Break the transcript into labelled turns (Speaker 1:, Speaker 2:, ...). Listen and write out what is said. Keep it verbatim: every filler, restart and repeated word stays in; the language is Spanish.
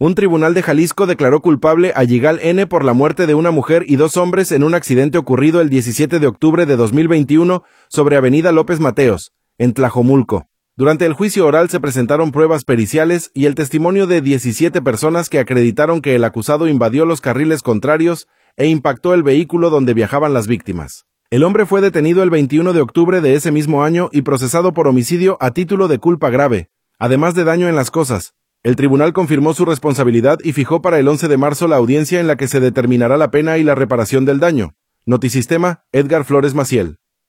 Speaker 1: Un tribunal de Jalisco declaró culpable a Yigal N. por la muerte de una mujer y dos hombres en un accidente ocurrido el diecisiete de octubre de dos mil veintiuno sobre Avenida López Mateos, en Tlajomulco. Durante el juicio oral se presentaron pruebas periciales y el testimonio de diecisiete personas que acreditaron que el acusado invadió los carriles contrarios e impactó el vehículo donde viajaban las víctimas. El hombre fue detenido el veintiuno de octubre de ese mismo año y procesado por homicidio a título de culpa grave, además de daño en las cosas. El tribunal confirmó su responsabilidad y fijó para el once de marzo la audiencia en la que se determinará la pena y la reparación del daño. Notisistema, Edgar Flores Maciel.